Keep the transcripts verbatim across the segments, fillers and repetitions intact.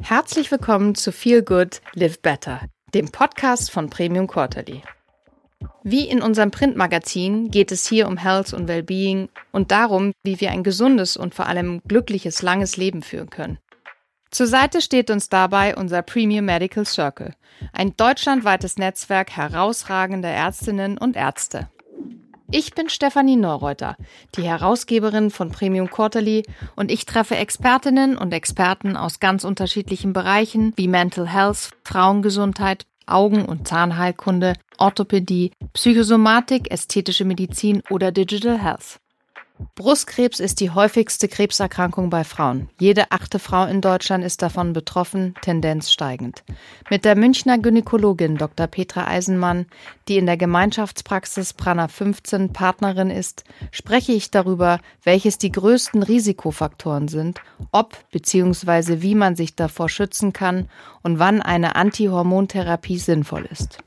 Herzlich willkommen zu Feel Good, Live Better, dem Podcast von Premium Quarterly. Wie in unserem Printmagazin geht es hier um Health und Wellbeing und darum, wie wir ein gesundes und vor allem glückliches, langes Leben führen können. Zur Seite steht uns dabei unser Premium Medical Circle, ein deutschlandweites Netzwerk herausragender Ärztinnen und Ärzte. Ich bin Stefanie Neureuter, die Herausgeberin von Premium Quarterly, und ich treffe Expertinnen und Experten aus ganz unterschiedlichen Bereichen wie Mental Health, Frauengesundheit, Augen- und Zahnheilkunde, Orthopädie, Psychosomatik, ästhetische Medizin oder Digital Health. Brustkrebs ist die häufigste Krebserkrankung bei Frauen. Jede achte Frau in Deutschland ist davon betroffen, Tendenz steigend. Mit der Münchner Gynäkologin Doktor Petra Eisenmann, die in der Gemeinschaftspraxis Prana fünfzehn Partnerin ist, spreche ich darüber, welches die größten Risikofaktoren sind, ob bzw. wie man sich davor schützen kann und wann eine Antihormontherapie sinnvoll ist.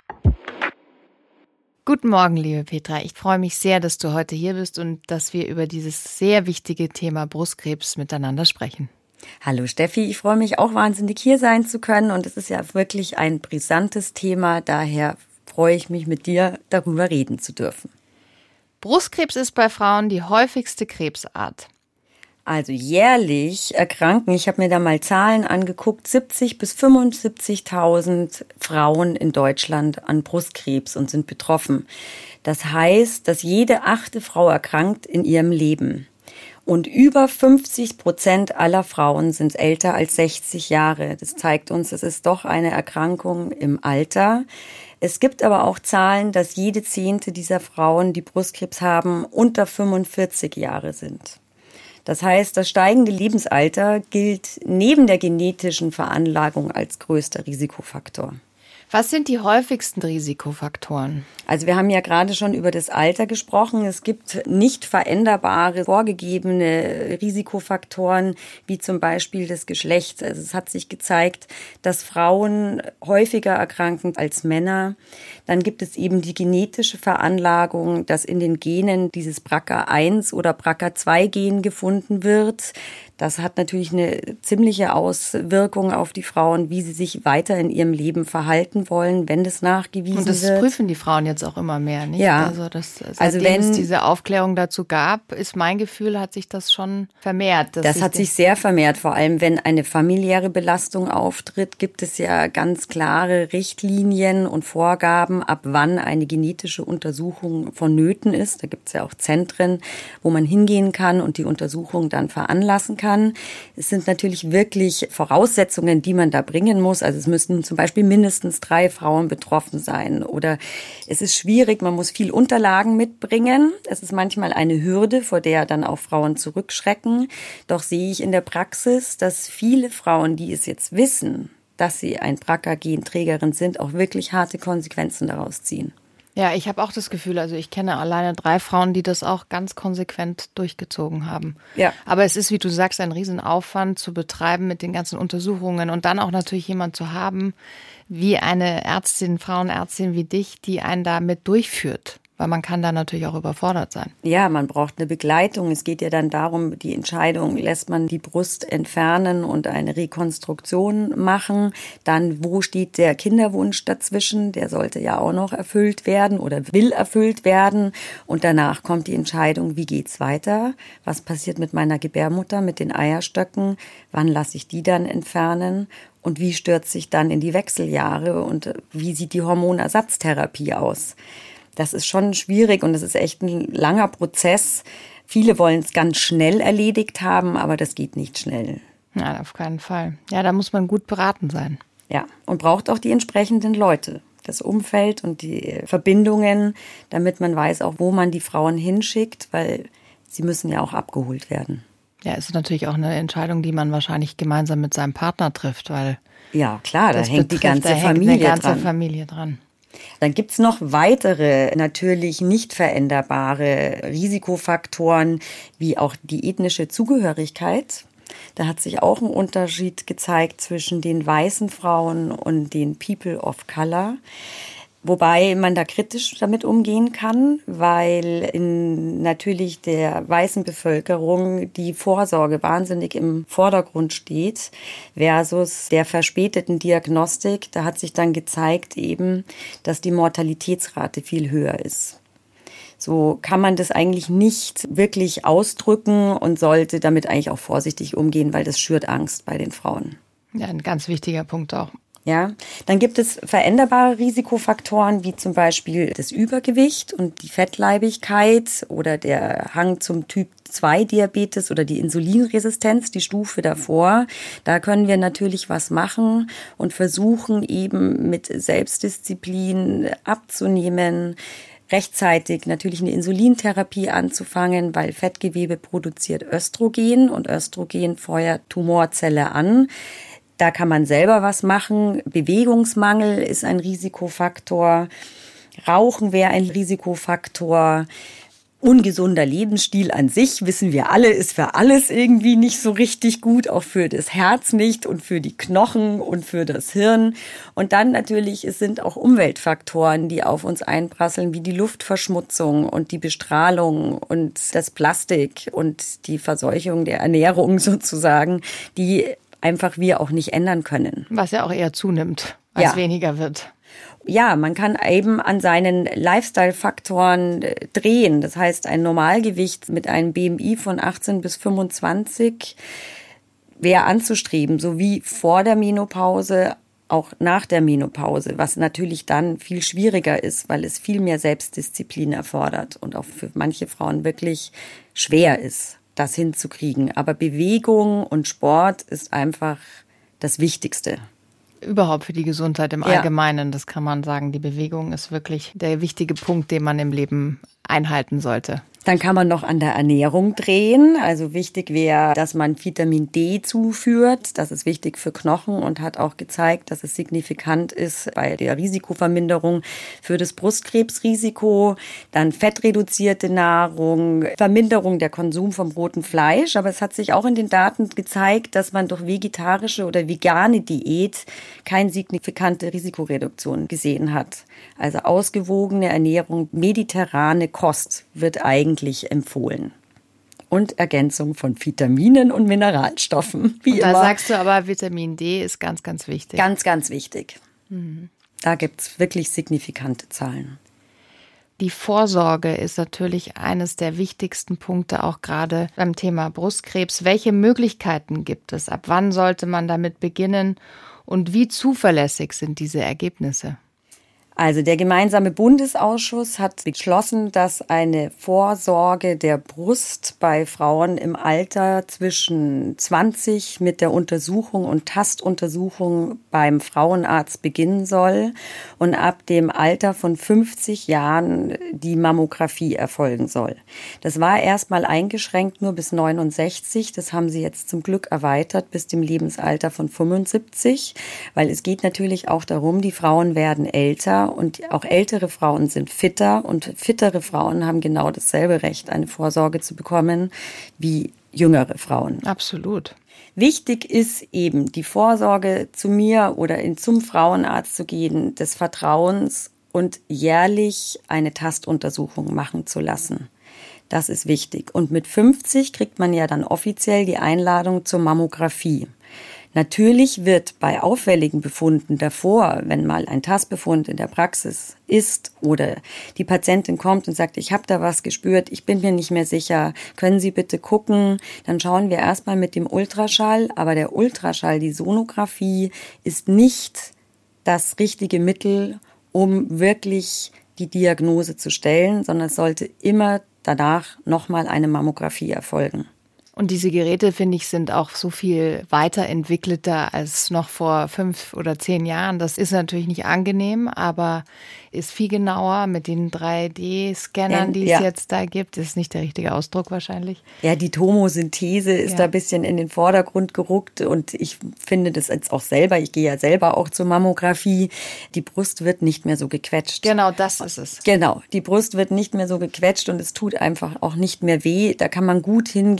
Guten Morgen, liebe Petra. Ich freue mich sehr, dass du heute hier bist und dass wir über dieses sehr wichtige Thema Brustkrebs miteinander sprechen. Hallo Steffi, ich freue mich auch wahnsinnig, hier sein zu können, und es ist ja wirklich ein brisantes Thema, daher freue ich mich, mit dir darüber reden zu dürfen. Brustkrebs ist bei Frauen die häufigste Krebsart. Also jährlich erkranken, ich habe mir da mal Zahlen angeguckt, siebzig bis fünfundsiebzigtausend Frauen in Deutschland an Brustkrebs und sind betroffen. Das heißt, dass jede achte Frau erkrankt in ihrem Leben. Und über fünfzig Prozent aller Frauen sind älter als sechzig Jahre. Das zeigt uns, es ist doch eine Erkrankung im Alter. Es gibt aber auch Zahlen, dass jede zehnte dieser Frauen, die Brustkrebs haben, unter fünfundvierzig Jahre sind. Das heißt, das steigende Lebensalter gilt neben der genetischen Veranlagung als größter Risikofaktor. Was sind die häufigsten Risikofaktoren? Also wir haben ja gerade schon über das Alter gesprochen. Es gibt nicht veränderbare, vorgegebene Risikofaktoren, wie zum Beispiel das Geschlecht. Also es hat sich gezeigt, dass Frauen häufiger erkranken als Männer. Dann gibt es eben die genetische Veranlagung, dass in den Genen dieses B R C A eins oder B R C A zwei Gen gefunden wird. Das hat natürlich eine ziemliche Auswirkung auf die Frauen, wie sie sich weiter in ihrem Leben verhalten wollen, wenn das nachgewiesen wird. Und das wird. prüfen die Frauen jetzt auch immer mehr, nicht? Ja. Also, das, seitdem also wenn es diese Aufklärung dazu gab, ist mein Gefühl, hat sich das schon vermehrt. Das hat sich sehr vermehrt. Vor allem, wenn eine familiäre Belastung auftritt, gibt es ja ganz klare Richtlinien und Vorgaben, ab wann eine genetische Untersuchung vonnöten ist. Da gibt es ja auch Zentren, wo man hingehen kann und die Untersuchung dann veranlassen kann. Kann. Es sind natürlich wirklich Voraussetzungen, die man da bringen muss. Also es müssen zum Beispiel mindestens drei Frauen betroffen sein. Oder es ist schwierig, man muss viel Unterlagen mitbringen. Es ist manchmal eine Hürde, vor der dann auch Frauen zurückschrecken. Doch sehe ich in der Praxis, dass viele Frauen, die es jetzt wissen, dass sie ein B R C A-Genträgerin sind, auch wirklich harte Konsequenzen daraus ziehen. Ja, ich habe auch das Gefühl, also ich kenne alleine drei Frauen, die das auch ganz konsequent durchgezogen haben. Ja. Aber es ist, wie du sagst, ein Riesenaufwand zu betreiben mit den ganzen Untersuchungen und dann auch natürlich jemand zu haben, wie eine Ärztin, Frauenärztin wie dich, die einen da mit durchführt. Weil man kann da natürlich auch überfordert sein. Ja, man braucht eine Begleitung. Es geht ja dann darum, die Entscheidung, lässt man die Brust entfernen und eine Rekonstruktion machen. Dann, wo steht der Kinderwunsch dazwischen? Der sollte ja auch noch erfüllt werden oder will erfüllt werden. Und danach kommt die Entscheidung, wie geht's weiter? Was passiert mit meiner Gebärmutter, mit den Eierstöcken? Wann lasse ich die dann entfernen? Und wie stürzt sich dann in die Wechseljahre? Und wie sieht die Hormonersatztherapie aus? Das ist schon schwierig und es ist echt ein langer Prozess. Viele wollen es ganz schnell erledigt haben, aber das geht nicht schnell. Nein, auf keinen Fall. Ja, da muss man gut beraten sein. Ja, und braucht auch die entsprechenden Leute, das Umfeld und die Verbindungen, damit man weiß auch, wo man die Frauen hinschickt, weil sie müssen ja auch abgeholt werden. Ja, es ist natürlich auch eine Entscheidung, die man wahrscheinlich gemeinsam mit seinem Partner trifft, weil ja, klar, da hängt die ganze da hängt Familie eine ganze dran. Familie dran. Dann gibt's noch weitere, natürlich nicht veränderbare Risikofaktoren, wie auch die ethnische Zugehörigkeit. Da hat sich auch ein Unterschied gezeigt zwischen den weißen Frauen und den People of Color. Wobei man da kritisch damit umgehen kann, weil in natürlich der weißen Bevölkerung die Vorsorge wahnsinnig im Vordergrund steht versus der verspäteten Diagnostik. Da hat sich dann gezeigt eben, dass die Mortalitätsrate viel höher ist. So kann man das eigentlich nicht wirklich ausdrücken und sollte damit eigentlich auch vorsichtig umgehen, weil das schürt Angst bei den Frauen. Ja, ein ganz wichtiger Punkt auch. Ja, dann gibt es veränderbare Risikofaktoren wie zum Beispiel das Übergewicht und die Fettleibigkeit oder der Hang zum Typ zwei Diabetes oder die Insulinresistenz, die Stufe davor. Da können wir natürlich was machen und versuchen eben mit Selbstdisziplin abzunehmen, rechtzeitig natürlich eine Insulintherapie anzufangen, weil Fettgewebe produziert Östrogen und Östrogen feuert Tumorzelle an. Da kann man selber was machen. Bewegungsmangel ist ein Risikofaktor. Rauchen wäre ein Risikofaktor. Ungesunder Lebensstil an sich, wissen wir alle, ist für alles irgendwie nicht so richtig gut, auch für das Herz nicht und für die Knochen und für das Hirn. Und dann natürlich, es sind auch Umweltfaktoren, die auf uns einprasseln, wie die Luftverschmutzung und die Bestrahlung und das Plastik und die Verseuchung der Ernährung sozusagen, die einfach wir auch nicht ändern können. Was ja auch eher zunimmt, als ja. weniger wird. Ja, man kann eben an seinen Lifestyle-Faktoren drehen. Das heißt, ein Normalgewicht mit einem B M I von achtzehn bis fünfundzwanzig wäre anzustreben, sowie vor der Menopause, auch nach der Menopause, was natürlich dann viel schwieriger ist, weil es viel mehr Selbstdisziplin erfordert und auch für manche Frauen wirklich schwer ist, das hinzukriegen. Aber Bewegung und Sport ist einfach das Wichtigste. Überhaupt für die Gesundheit im Allgemeinen, ja. Das kann man sagen. Die Bewegung ist wirklich der wichtige Punkt, den man im Leben einhalten sollte. Dann kann man noch an der Ernährung drehen. Also wichtig wäre, dass man Vitamin D zuführt. Das ist wichtig für Knochen und hat auch gezeigt, dass es signifikant ist bei der Risikoverminderung für das Brustkrebsrisiko. Dann fettreduzierte Nahrung, Verminderung der Konsum vom roten Fleisch. Aber es hat sich auch in den Daten gezeigt, dass man durch vegetarische oder vegane Diät keine signifikante Risikoreduktion gesehen hat. Also ausgewogene Ernährung, mediterrane Kost wird eigentlich empfohlen. Und Ergänzung von Vitaminen und Mineralstoffen. Wie und da immer. sagst du aber, Vitamin D ist ganz, ganz wichtig. Ganz, ganz wichtig. Mhm. Da gibt es wirklich signifikante Zahlen. Die Vorsorge ist natürlich eines der wichtigsten Punkte, auch gerade beim Thema Brustkrebs. Welche Möglichkeiten gibt es? Ab wann sollte man damit beginnen? Und wie zuverlässig sind diese Ergebnisse? Also der gemeinsame Bundesausschuss hat beschlossen, dass eine Vorsorge der Brust bei Frauen im Alter zwischen zwanzig mit der Untersuchung und Tastuntersuchung beim Frauenarzt beginnen soll und ab dem Alter von fünfzig Jahren die Mammographie erfolgen soll. Das war erstmal eingeschränkt nur bis neunundsechzig. Das haben sie jetzt zum Glück erweitert bis dem Lebensalter von fünfundsiebzig, weil es geht natürlich auch darum, die Frauen werden älter. Und auch ältere Frauen sind fitter und fittere Frauen haben genau dasselbe Recht, eine Vorsorge zu bekommen wie jüngere Frauen. Absolut. Wichtig ist eben die Vorsorge zu mir oder in, zum Frauenarzt zu gehen, des Vertrauens und jährlich eine Tastuntersuchung machen zu lassen. Das ist wichtig. Und mit fünfzig kriegt man ja dann offiziell die Einladung zur Mammographie. Natürlich wird bei auffälligen Befunden davor, wenn mal ein Tastbefund in der Praxis ist oder die Patientin kommt und sagt, ich habe da was gespürt, ich bin mir nicht mehr sicher, können Sie bitte gucken, dann schauen wir erstmal mit dem Ultraschall. Aber der Ultraschall, die Sonographie, ist nicht das richtige Mittel, um wirklich die Diagnose zu stellen, sondern es sollte immer danach nochmal eine Mammographie erfolgen. Und diese Geräte, finde ich, sind auch so viel weiterentwickelter als noch vor fünf oder zehn Jahren. Das ist natürlich nicht angenehm, aber ist viel genauer mit den drei D-Scannern, die es ja. jetzt da gibt. Das ist nicht der richtige Ausdruck wahrscheinlich. Ja, die Tomosynthese ist ja. da ein bisschen in den Vordergrund gerückt und ich finde das jetzt auch selber, ich gehe ja selber auch zur Mammographie, die Brust wird nicht mehr so gequetscht. Genau, das ist es. Genau, die Brust wird nicht mehr so gequetscht und es tut einfach auch nicht mehr weh. Da kann man gut hingehen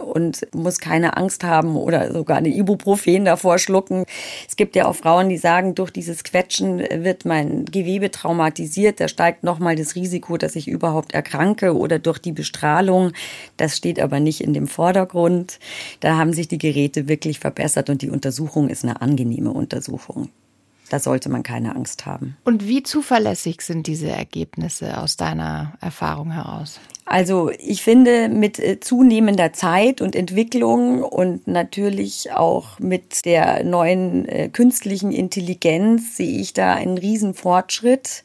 und muss keine Angst haben oder sogar eine Ibuprofen davor schlucken. Es gibt ja auch Frauen, die sagen, durch dieses Quetschen wird mein Gewebe traumatisiert, da steigt nochmal das Risiko, dass ich überhaupt erkranke oder durch die Bestrahlung. Das steht aber nicht in dem Vordergrund. Da haben sich die Geräte wirklich verbessert und die Untersuchung ist eine angenehme Untersuchung. Da sollte man keine Angst haben. Und wie zuverlässig sind diese Ergebnisse aus deiner Erfahrung heraus? Also ich finde, mit zunehmender Zeit und Entwicklung und natürlich auch mit der neuen äh, künstlichen Intelligenz sehe ich da einen riesen Fortschritt,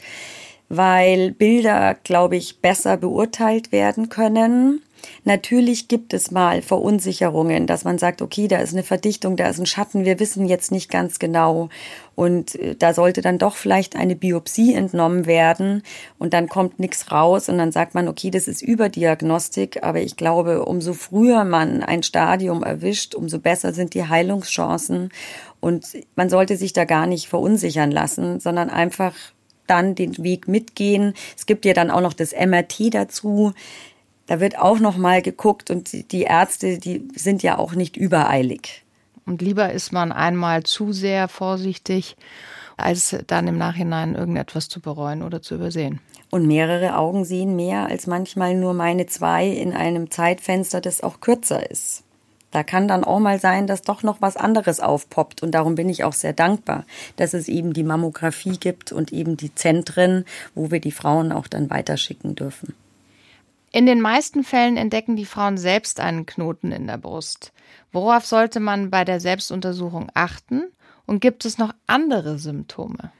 weil Bilder, glaube ich, besser beurteilt werden können. Natürlich gibt es mal Verunsicherungen, dass man sagt, okay, da ist eine Verdichtung, da ist ein Schatten, wir wissen jetzt nicht ganz genau. Und da sollte dann doch vielleicht eine Biopsie entnommen werden und dann kommt nichts raus und dann sagt man, okay, das ist Überdiagnostik. Aber ich glaube, umso früher man ein Stadium erwischt, umso besser sind die Heilungschancen. Und man sollte sich da gar nicht verunsichern lassen, sondern einfach dann den Weg mitgehen. Es gibt ja dann auch noch das M R T dazu. Da wird auch noch mal geguckt und die Ärzte, die sind ja auch nicht übereilig. Und lieber ist man einmal zu sehr vorsichtig, als dann im Nachhinein irgendetwas zu bereuen oder zu übersehen. Und mehrere Augen sehen mehr als manchmal nur meine zwei in einem Zeitfenster, das auch kürzer ist. Da kann dann auch mal sein, dass doch noch was anderes aufpoppt. Und darum bin ich auch sehr dankbar, dass es eben die Mammographie gibt und eben die Zentren, wo wir die Frauen auch dann weiterschicken dürfen. In den meisten Fällen entdecken die Frauen selbst einen Knoten in der Brust. Worauf sollte man bei der Selbstuntersuchung achten? Und gibt es noch andere Symptome?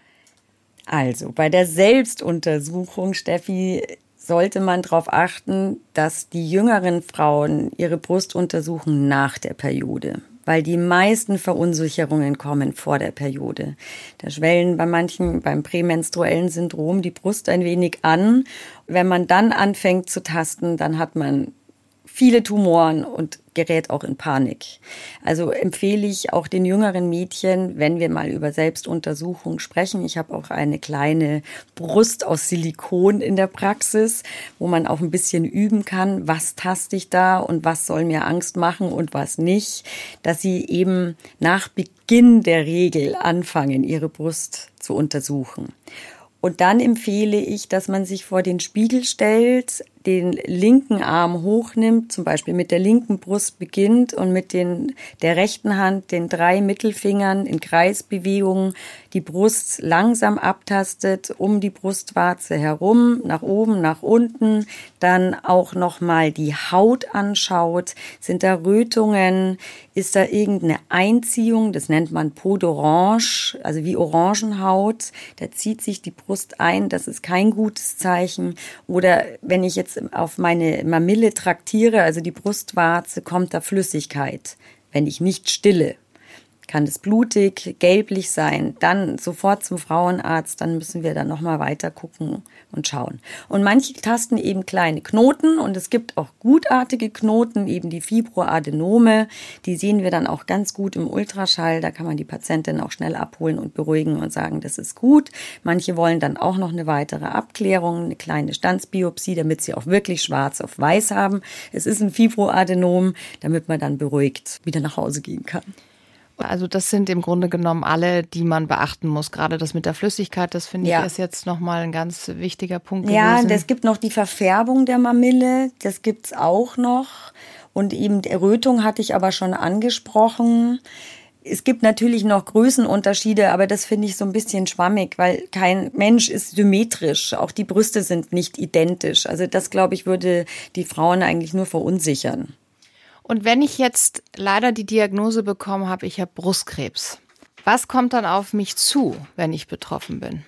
Also bei der Selbstuntersuchung, Steffi, sollte man darauf achten, dass die jüngeren Frauen ihre Brust untersuchen nach der Periode. Weil die meisten Verunsicherungen kommen vor der Periode. Da schwellen bei manchen beim prämenstruellen Syndrom die Brust ein wenig an. Wenn man dann anfängt zu tasten, dann hat man viele Tumoren und gerät auch in Panik. Also empfehle ich auch den jüngeren Mädchen, wenn wir mal über Selbstuntersuchung sprechen. Ich habe auch eine kleine Brust aus Silikon in der Praxis, wo man auch ein bisschen üben kann, was taste ich da und was soll mir Angst machen und was nicht, dass sie eben nach Beginn der Regel anfangen, ihre Brust zu untersuchen. Und dann empfehle ich, dass man sich vor den Spiegel stellt, den linken Arm hochnimmt, zum Beispiel mit der linken Brust beginnt und mit den, der rechten Hand, den drei Mittelfingern in Kreisbewegungen die Brust langsam abtastet, um die Brustwarze herum, nach oben, nach unten, dann auch nochmal die Haut anschaut. Sind da Rötungen? Ist da irgendeine Einziehung? Das nennt man Peau d'Orange, also wie Orangenhaut. Da zieht sich die Brust ein, das ist kein gutes Zeichen. Oder wenn ich jetzt auf meine Mamille traktiere, also die Brustwarze, kommt da Flüssigkeit. Wenn ich nicht stille, kann es blutig, gelblich sein, dann sofort zum Frauenarzt, dann müssen wir dann nochmal weiter gucken und schauen. Und manche tasten eben kleine Knoten und es gibt auch gutartige Knoten, eben die Fibroadenome, die sehen wir dann auch ganz gut im Ultraschall, da kann man die Patientin auch schnell abholen und beruhigen und sagen, das ist gut. Manche wollen dann auch noch eine weitere Abklärung, eine kleine Standsbiopsie, damit sie auch wirklich schwarz auf weiß haben. Es ist ein Fibroadenom, damit man dann beruhigt wieder nach Hause gehen kann. Also das sind im Grunde genommen alle, die man beachten muss. Gerade das mit der Flüssigkeit, das finde ja. ich ist jetzt nochmal ein ganz wichtiger Punkt ja, gewesen. Ja, es gibt noch die Verfärbung der Mamille, das gibt's auch noch. Und eben die Errötung hatte ich aber schon angesprochen. Es gibt natürlich noch Größenunterschiede, aber das finde ich so ein bisschen schwammig, weil kein Mensch ist symmetrisch. Auch die Brüste sind nicht identisch. Also das, glaube ich, würde die Frauen eigentlich nur verunsichern. Und wenn ich jetzt leider die Diagnose bekommen habe, ich habe Brustkrebs, was kommt dann auf mich zu, wenn ich betroffen bin?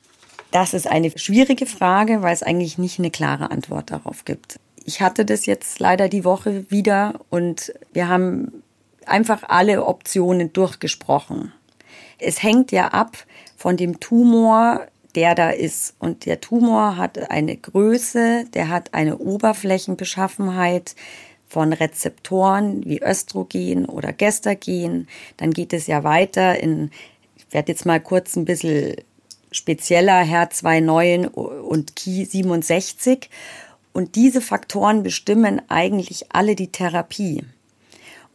Das ist eine schwierige Frage, weil es eigentlich nicht eine klare Antwort darauf gibt. Ich hatte das jetzt leider die Woche wieder und wir haben einfach alle Optionen durchgesprochen. Es hängt ja ab von dem Tumor, der da ist. Und der Tumor hat eine Größe, der hat eine Oberflächenbeschaffenheit von Rezeptoren wie Östrogen oder Gestagen. Dann geht es ja weiter in, ich werde jetzt mal kurz ein bisschen spezieller, H E R zwei neun und Ki siebenundsechzig. Und diese Faktoren bestimmen eigentlich alle die Therapie.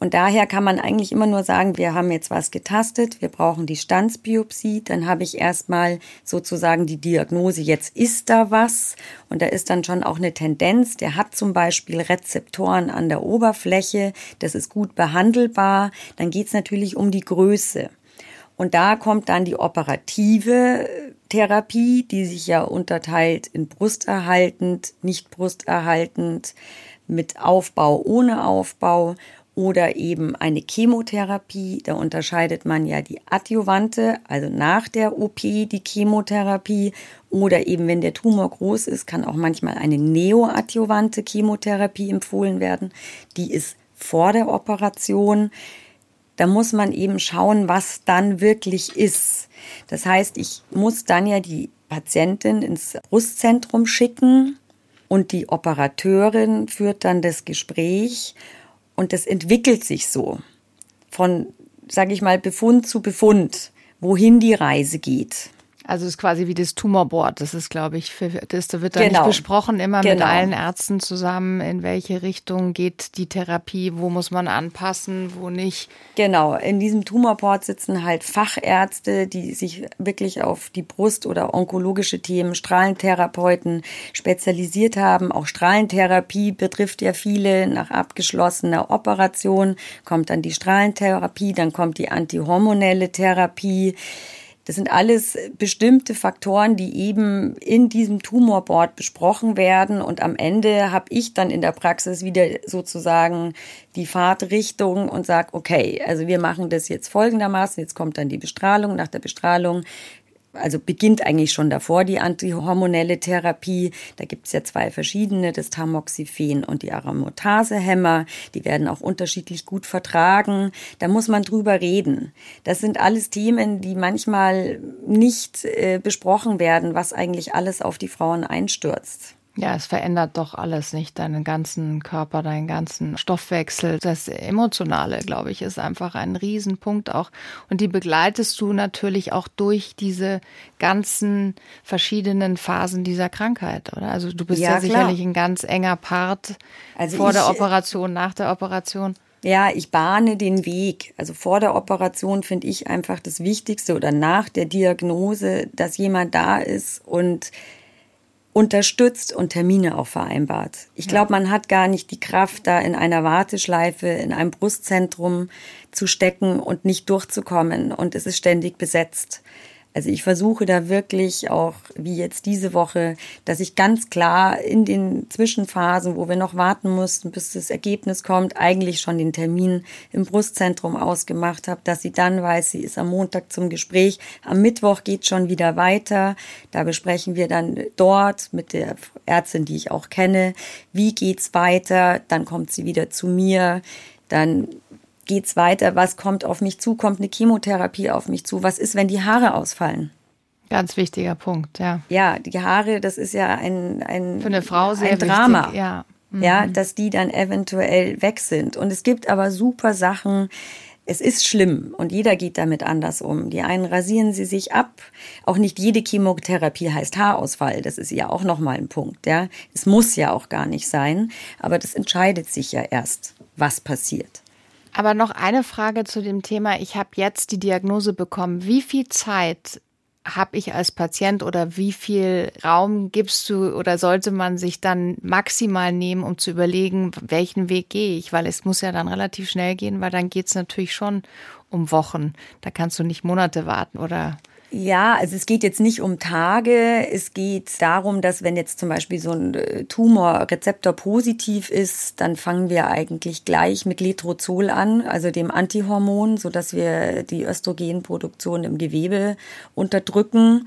Und daher kann man eigentlich immer nur sagen, wir haben jetzt was getastet, wir brauchen die Stanzbiopsie, dann habe ich erstmal sozusagen die Diagnose, jetzt ist da was und da ist dann schon auch eine Tendenz, der hat zum Beispiel Rezeptoren an der Oberfläche, das ist gut behandelbar, dann geht es natürlich um die Größe. Und da kommt dann die operative Therapie, die sich ja unterteilt in brusterhaltend, nicht brusterhaltend, mit Aufbau, ohne Aufbau. Oder eben eine Chemotherapie, da unterscheidet man ja die adjuvante, also nach der O P die Chemotherapie. Oder eben, wenn der Tumor groß ist, kann auch manchmal eine neoadjuvante Chemotherapie empfohlen werden. Die ist vor der Operation. Da muss man eben schauen, was dann wirklich ist. Das heißt, ich muss dann ja die Patientin ins Brustzentrum schicken und die Operateurin führt dann das Gespräch. Und das entwickelt sich so von, sage ich mal, Befund zu Befund, wohin die Reise geht. Also es ist quasi wie das Tumorboard. Das ist, glaube ich, für, das wird dann genau. nicht besprochen, immer genau. mit allen Ärzten zusammen, in welche Richtung geht die Therapie, wo muss man anpassen, wo nicht. Genau, in diesem Tumorboard sitzen halt Fachärzte, die sich wirklich auf die Brust- oder onkologische Themen, Strahlentherapeuten spezialisiert haben. Auch Strahlentherapie betrifft ja viele. Nach abgeschlossener Operation kommt dann die Strahlentherapie, dann kommt die antihormonelle Therapie. Das sind alles bestimmte Faktoren, die eben in diesem Tumorboard besprochen werden. Und am Ende habe ich dann in der Praxis wieder sozusagen die Fahrtrichtung und sage, okay, also wir machen das jetzt folgendermaßen. Jetzt kommt dann die Bestrahlung. Nach der Bestrahlung, also beginnt eigentlich schon davor die antihormonelle Therapie. Da gibt es ja zwei verschiedene, das Tamoxifen und die Aromatasehemmer. Die werden auch unterschiedlich gut vertragen. Da muss man drüber reden. Das sind alles Themen, die manchmal nicht äh, besprochen werden, was eigentlich alles auf die Frauen einstürzt. Ja, es verändert doch alles, nicht? Deinen ganzen Körper, deinen ganzen Stoffwechsel. Das Emotionale, glaube ich, ist einfach ein Riesenpunkt auch. Und die begleitest du natürlich auch durch diese ganzen verschiedenen Phasen dieser Krankheit, oder? Also du bist ja, ja sicherlich ein ganz enger Part also vor ich, der Operation, nach der Operation. Ja, ich bahne den Weg. Also vor der Operation finde ich einfach das Wichtigste oder nach der Diagnose, dass jemand da ist und unterstützt und Termine auch vereinbart. Ich glaube, man hat gar nicht die Kraft, da in einer Warteschleife, in einem Brustzentrum zu stecken und nicht durchzukommen. Und es ist ständig besetzt. Also ich versuche da wirklich auch, wie jetzt diese Woche, dass ich ganz klar in den Zwischenphasen, wo wir noch warten mussten, bis das Ergebnis kommt, eigentlich schon den Termin im Brustzentrum ausgemacht habe, dass sie dann weiß, sie ist am Montag zum Gespräch. Am Mittwoch geht schon wieder weiter. Da besprechen wir dann dort mit der Ärztin, die ich auch kenne, wie geht's weiter. Dann kommt sie wieder zu mir. Dann geht's weiter, was kommt auf mich zu, kommt eine Chemotherapie auf mich zu, was ist, wenn die Haare ausfallen? Ganz wichtiger Punkt, ja. Ja, die Haare, das ist ja ein, ein, für eine Frau sehr ein Drama, wichtig, ja. Mhm. Ja, dass die dann eventuell weg sind. Und es gibt aber super Sachen, es ist schlimm und jeder geht damit anders um. Die einen rasieren sie sich ab. Auch nicht jede Chemotherapie heißt Haarausfall. Das ist ja auch nochmal ein Punkt. Ja, es muss ja auch gar nicht sein, aber das entscheidet sich ja erst, was passiert. Aber noch eine Frage zu dem Thema. Ich habe jetzt die Diagnose bekommen. Wie viel Zeit habe ich als Patient oder wie viel Raum gibst du oder sollte man sich dann maximal nehmen, um zu überlegen, welchen Weg gehe ich? Weil es muss ja dann relativ schnell gehen, weil dann geht es natürlich schon um Wochen. Da kannst du nicht Monate warten, oder? Ja, also es geht jetzt nicht um Tage. Es geht darum, dass wenn jetzt zum Beispiel so ein Tumor rezeptorpositiv ist, dann fangen wir eigentlich gleich mit Letrozol an, also dem Antihormon, sodass wir die Östrogenproduktion im Gewebe unterdrücken.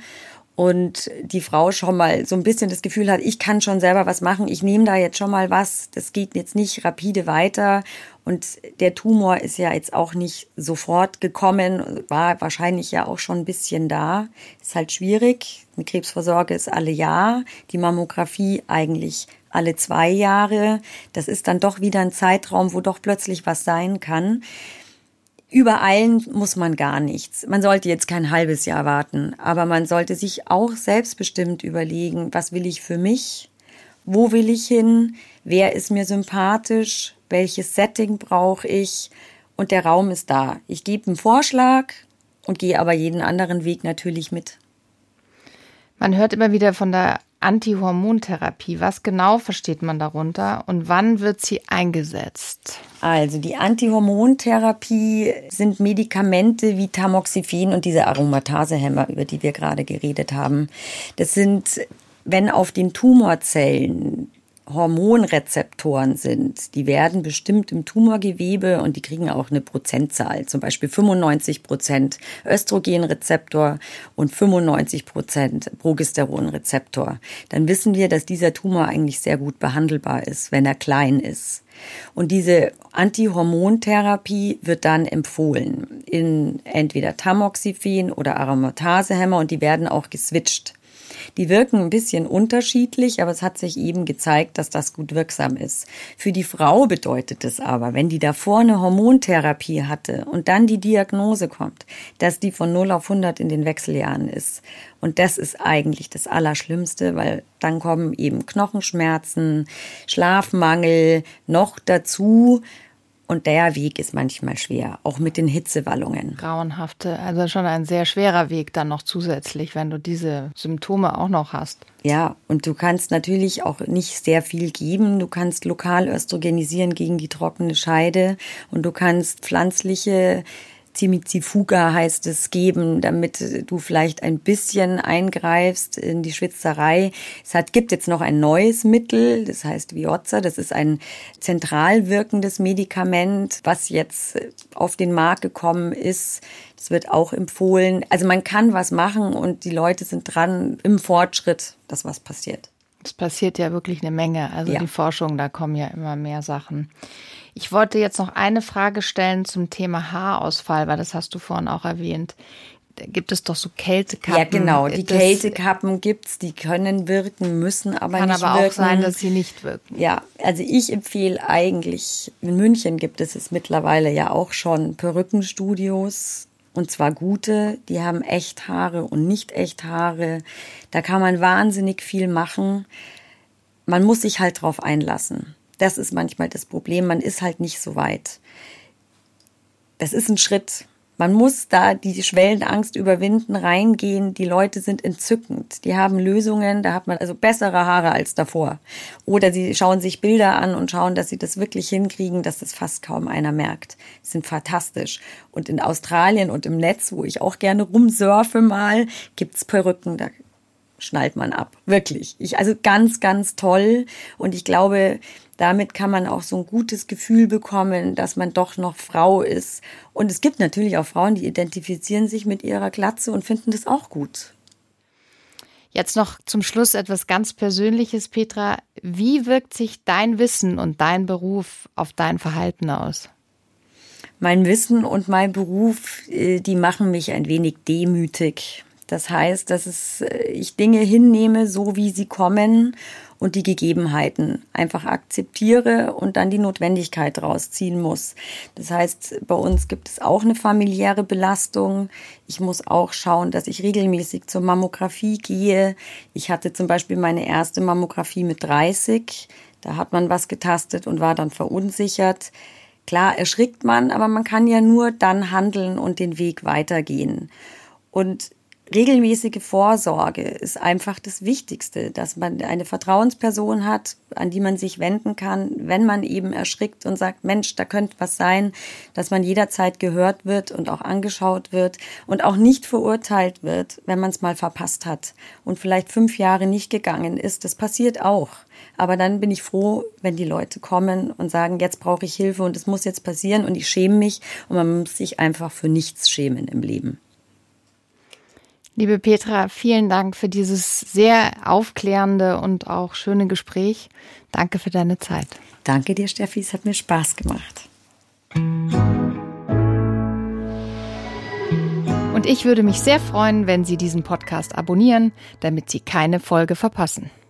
Und die Frau schon mal so ein bisschen das Gefühl hat, ich kann schon selber was machen, ich nehme da jetzt schon mal was, das geht jetzt nicht rapide weiter. Und der Tumor ist ja jetzt auch nicht sofort gekommen, war wahrscheinlich ja auch schon ein bisschen da. Ist halt schwierig, eine Krebsvorsorge ist alle Jahr, die Mammographie eigentlich alle zwei Jahre. Das ist dann doch wieder ein Zeitraum, wo doch plötzlich was sein kann. Übereilen muss man gar nichts. Man sollte jetzt kein halbes Jahr warten, aber man sollte sich auch selbstbestimmt überlegen, was will ich für mich, wo will ich hin, wer ist mir sympathisch, welches Setting brauche ich und der Raum ist da. Ich gebe einen Vorschlag und gehe aber jeden anderen Weg natürlich mit. Man hört immer wieder von der Antihormontherapie. Was genau versteht man darunter und wann wird sie eingesetzt? Also die Antihormontherapie sind Medikamente wie Tamoxifen und diese Aromatasehemmer, über die wir gerade geredet haben. Das sind, wenn auf den Tumorzellen Hormonrezeptoren sind, die werden bestimmt im Tumorgewebe und die kriegen auch eine Prozentzahl, zum Beispiel fünfundneunzig Prozent Östrogenrezeptor und fünfundneunzig Prozent Progesteronrezeptor. Dann wissen wir, dass dieser Tumor eigentlich sehr gut behandelbar ist, wenn er klein ist. Und diese Antihormontherapie wird dann empfohlen in entweder Tamoxifen oder Aromatasehemmer und die werden auch geswitcht. Die wirken ein bisschen unterschiedlich, aber es hat sich eben gezeigt, dass das gut wirksam ist. Für die Frau bedeutet es aber, wenn die davor eine Hormontherapie hatte und dann die Diagnose kommt, dass die von null auf hundert in den Wechseljahren ist. Und das ist eigentlich das Allerschlimmste, weil dann kommen eben Knochenschmerzen, Schlafmangel noch dazu. Und der Weg ist manchmal schwer, auch mit den Hitzewallungen. Grauenhafte, also schon ein sehr schwerer Weg dann noch zusätzlich, wenn du diese Symptome auch noch hast. Ja, und du kannst natürlich auch nicht sehr viel geben. Du kannst lokal östrogenisieren gegen die trockene Scheide und du kannst pflanzliche Cimizifuga heißt es geben, damit du vielleicht ein bisschen eingreifst in die Schwitzerei. Es hat, gibt jetzt noch ein neues Mittel, das heißt Viozza. Das ist ein zentral wirkendes Medikament, was jetzt auf den Markt gekommen ist. Das wird auch empfohlen. Also man kann was machen und die Leute sind dran im Fortschritt, dass was passiert. Es passiert ja wirklich eine Menge. Also ja. Die Forschung, da kommen ja immer mehr Sachen. Ich wollte jetzt noch eine Frage stellen zum Thema Haarausfall, weil das hast du vorhin auch erwähnt. Da gibt es doch so Kältekappen. Ja, genau. Die das Kältekappen gibt's, die können wirken, müssen aber kann nicht wirken. Kann aber auch sein, dass sie nicht wirken. Ja, also ich empfehle eigentlich, in München gibt es es mittlerweile ja auch schon Perückenstudios. Und zwar gute, die haben Echthaare und nicht Echthaare. Da kann man wahnsinnig viel machen. Man muss sich halt drauf einlassen. Das ist manchmal das Problem, man ist halt nicht so weit. Das ist ein Schritt. Man muss da die Schwellenangst überwinden, reingehen. Die Leute sind entzückend. Die haben Lösungen, da hat man also bessere Haare als davor. Oder sie schauen sich Bilder an und schauen, dass sie das wirklich hinkriegen, dass das fast kaum einer merkt. Die sind fantastisch. Und in Australien und im Netz, wo ich auch gerne rumsurfe mal, gibt's Perücken, da schnallt man ab. Wirklich. Ich, also ganz, ganz toll. Und ich glaube, damit kann man auch so ein gutes Gefühl bekommen, dass man doch noch Frau ist. Und es gibt natürlich auch Frauen, die identifizieren sich mit ihrer Glatze und finden das auch gut. Jetzt noch zum Schluss etwas ganz Persönliches, Petra. Wie wirkt sich dein Wissen und dein Beruf auf dein Verhalten aus? Mein Wissen und mein Beruf, die machen mich ein wenig demütig. Das heißt, dass es, ich Dinge hinnehme, so wie sie kommen und die Gegebenheiten einfach akzeptiere und dann die Notwendigkeit rausziehen muss. Das heißt, bei uns gibt es auch eine familiäre Belastung. Ich muss auch schauen, dass ich regelmäßig zur Mammographie gehe. Ich hatte zum Beispiel meine erste Mammographie mit dreißig. Da hat man was getastet und war dann verunsichert. Klar, erschrickt man, aber man kann ja nur dann handeln und den Weg weitergehen. Und regelmäßige Vorsorge ist einfach das Wichtigste, dass man eine Vertrauensperson hat, an die man sich wenden kann, wenn man eben erschrickt und sagt, Mensch, da könnte was sein, dass man jederzeit gehört wird und auch angeschaut wird und auch nicht verurteilt wird, wenn man es mal verpasst hat und vielleicht fünf Jahre nicht gegangen ist. Das passiert auch. Aber dann bin ich froh, wenn die Leute kommen und sagen, jetzt brauche ich Hilfe und es muss jetzt passieren und ich schäme mich und man muss sich einfach für nichts schämen im Leben. Liebe Petra, vielen Dank für dieses sehr aufklärende und auch schöne Gespräch. Danke für deine Zeit. Danke dir, Steffi, es hat mir Spaß gemacht. Und ich würde mich sehr freuen, wenn Sie diesen Podcast abonnieren, damit Sie keine Folge verpassen.